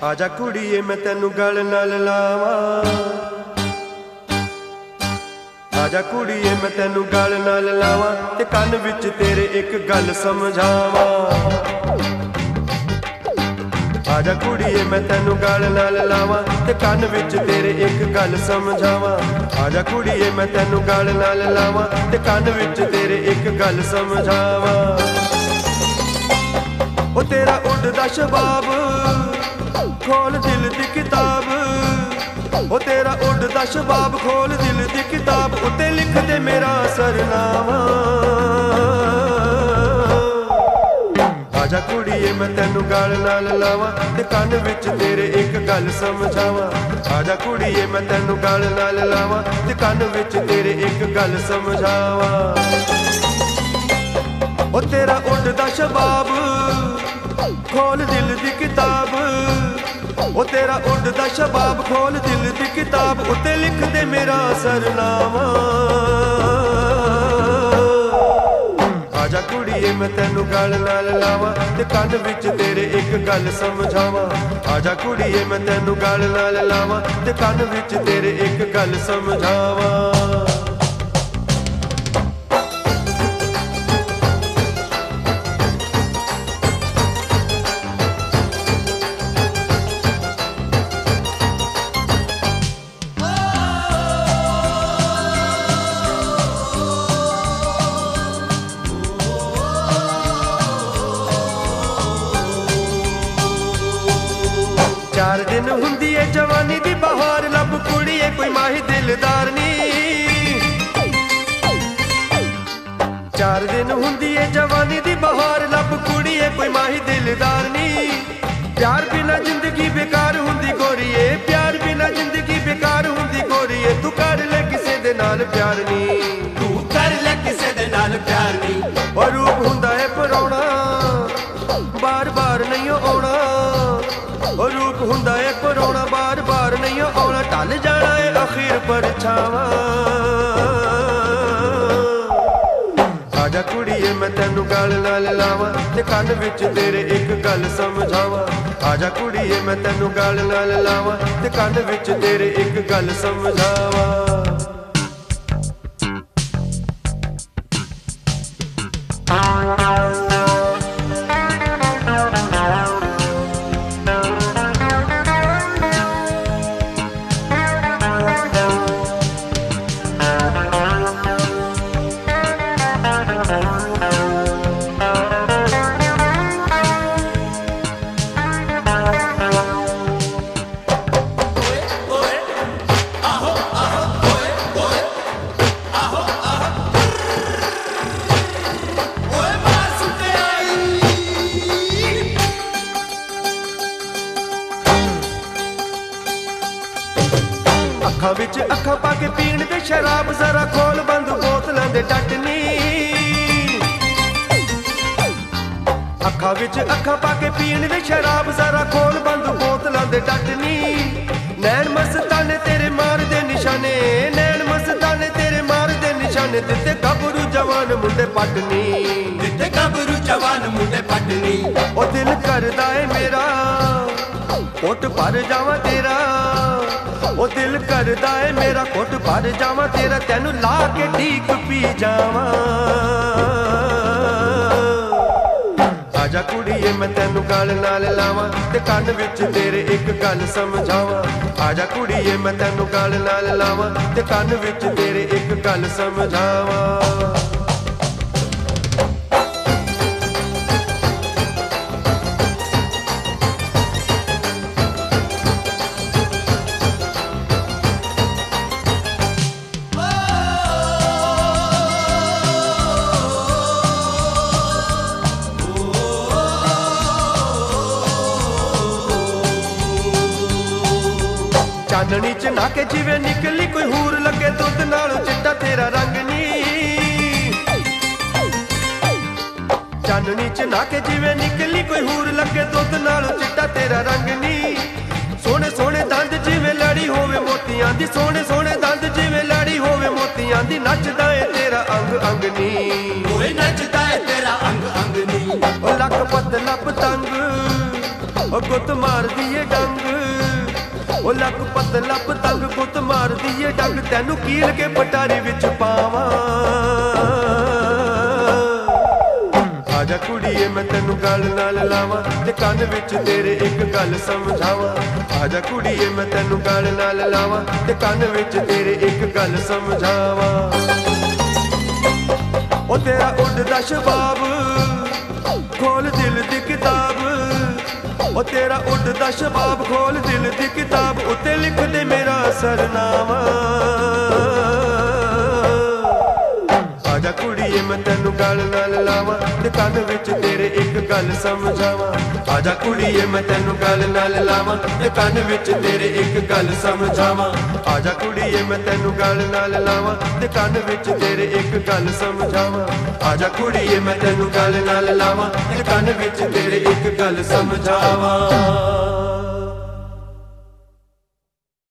आजा कुड़िए मैं तेनू गल नाल लावां, आजा कुड़िए मैं तेनू गल नाल लावां ते कन्न विच तेरे एक गल समझावां। आजा कुड़िए मैं तेनू गल नाल लावां ते कन्न विच तेरे एक गल समझावां। आजा कुड़िए मैं तेनू गल नाल लावां ते कन्न विच तेरे एक गल समझावां। ओ तेरा उड़दा शबाब खोल दिल दी किताब, ओ तेरा उड़दा शबाब खोल दिल दी किताब, उत्ते लिख दे मेरा सरनामा। आजा कुड़िए मैं तेनू गल नाल लावां ते कन्न विच तेरे एक गल समझावां। आजा कुड़िए मैं तेनू गल नाल लावां ते कन्न विच तेरे एक गल समझावां। ओ तेरा उड़दा शबाब खोल दिल दी किताब, ओ तेरा उड़दा शबाब खोल दिल दी किताब, उत्ते लिख दे मेरा सरनामा। आजा कुड़िए मैं तेनू गल नाल लावां ते कन्न विच तेरे एक गल समझावां। आजा कुड़िए मैं तेनू गल नाल लावां ते कन्न विच तेरे एक गल समझावां। चार दिन हुंदी है जवानी दी बहार, लब कुड़िए कोई माही दिलदार नी। चार दिन हुंदी है जवानी दी बहार, लब कुड़िए कोई माही दिलदार नी। प्यार बिना जिंदगी बेकार हुंदी गोरीए, प्यार बिना जिंदगी बेकार हुंदी गोरीए। तू कर ले किसे दे नाल प्यार नी, तू कर ले किसे दे नाल प्यार नी। और रूप हुंदा है परौना बार बार नहीं आउणा, और रूप हुंदा है परौना बार बार नहीं आउणा। ढल जाना है आखिर परछावां। आजा कुड़िए मैं तेनू गल नाल लावां ते कन्न विच तेरे एक गल समझावां। आजा कुड़िए मैं तेनू गल नाल लावां ते कन्न विच तेरे एक गल समझावां। अखां विच अखां पाके पीण दे शराब, जरा खोल बंद बोतलां दे टट नी। अखां विच अखां पाके पीण दे शराब, जरा खोल बंद बोतलां दे टट नी। नैन मस्ताने तेरे मार दे निशाने, नैन मस्ताने तेरे मार दे निशाने। दित्ते गभरू जवान मुंडे पट नी, दित्ते गभरू जवान मुंडे पट नी। ओ दिल करदा ऐ मेरा कोट भर जावां तेरा, ओ दिल करदा है मेरा कोट भर जावां तेरा। तेनू ला के ठीक पी जावां। आजा कुड़िए मैं तेनू गल नाल लावां ते कन्न विच तेरे एक गल समझावां। आजा कुड़िए मैं तेनू गल नाल लावां ते कन्न विच तेरे एक गल समझावां। चाननी च नाके जिवें निकली कोई हूर, लगे दुध नालों चिट्टा तेरा रंग नी। चाननी च नाके जिवें निकली कोई हूर, लगे दुध नालों चिट्टा तेरा रंग नी। सोने सोने दंद जिवें लड़ी होवे मोतियां दी, सोने सोने दंद जिवें लड़ी होवे मोतियां दी। नचदा है तेरा अंग अंग नी, ओए नचदा है तेरा अंग अंग नी। ओ लक पतला पतंग ਉਹ ਗੁੱਤ ਮਾਰਦੀ ਏ ਡੰਗ, ਉਹ ਲੱਕ ਪਤਲਾ ਪਤੰਗ ਗੁੱਤ ਮਾਰਦੀ ਏ ਡੰਗ, ਤੈਨੂੰ ਕੀਲ ਕੇ ਪਟਾਰੀ ਵਿੱਚ ਪਾਵਾਂ। ਆਜਾ ਕੁੜੀਏ ਮੈਂ ਤੈਨੂੰ ਗੱਲ ਨਾਲ ਲਾਵਾਂ, ਤੇ ਕੰਨ ਵਿੱਚ ਤੇਰੇ ਇੱਕ ਗੱਲ ਸਮਝਾਵਾਂ। ਆਜਾ ਕੁੜੀਏ ਮੈਂ ਤੈਨੂੰ ਗੱਲ ਨਾਲ ਲਾਵਾਂ, ਤੇ ਕੰਨ ਵਿੱਚ ਤੇਰੇ ਇੱਕ ਗੱਲ ਸਮਝਾਵਾਂ। ਉਹ ਤੇਰਾ ਉੱਡਦਾ ਸ਼ਬਾਬ, ਖੋਲ ਦਿਲ ਦੀ ਕਿਤਾਬ, ਉਹ ਤੇਰਾ ਉੱਡਦਾ ਸ਼ਬਾਬ, ਖੋਲ ਦਿਲ ਦੀ ਕਿਤਾਬ, ਉੱਤੇ ਲਿਖ ਦੇ ਮੇਰਾ ਸਰਨਾਮਾ। ਆਜਾ ਕੁੜੀਏ ਮੈਂ ਤੈਨੂੰ ਗੱਲ ਨਾਲ ਲਾਵਾਂ, ਤੇ ਕੰਨ ਵਿੱਚ ਤੇਰੇ ਇੱਕ ਗੱਲ ਸਮਝਾਵਾਂ। ਆਜਾ ਕੁੜੀਏ ਮੈਂ ਤੈਨੂੰ ਗੱਲ ਨਾਲ ਲਾਵਾਂ, ਤੇ ਕੰਨ ਵਿੱਚ ਤੇਰੇ ਇੱਕ ਗੱਲ ਸਮਝਾਵਾਂ। ਆਜਾ ਕੁੜੀਏ ਮੈਂ ਤੈਨੂੰ ਗੱਲ ਨਾਲ ਲਾਵਾਂ, ਤੇ ਕੰਨ ਵਿੱਚ ਤੇਰੇ ਇੱਕ ਗੱਲ ਸਮਝਾਵਾਂ। ਆਜਾ ਕੁੜੀਏ ਮੈਂ ਤੈਨੂੰ ਗੱਲ ਨਾਲ ਲਾਵਾਂ, ਤੇ ਕੰਨ ਵਿੱਚ ਤੇਰੇ ਇੱਕ ਗੱਲ ਸਮਝਾਵਾਂ।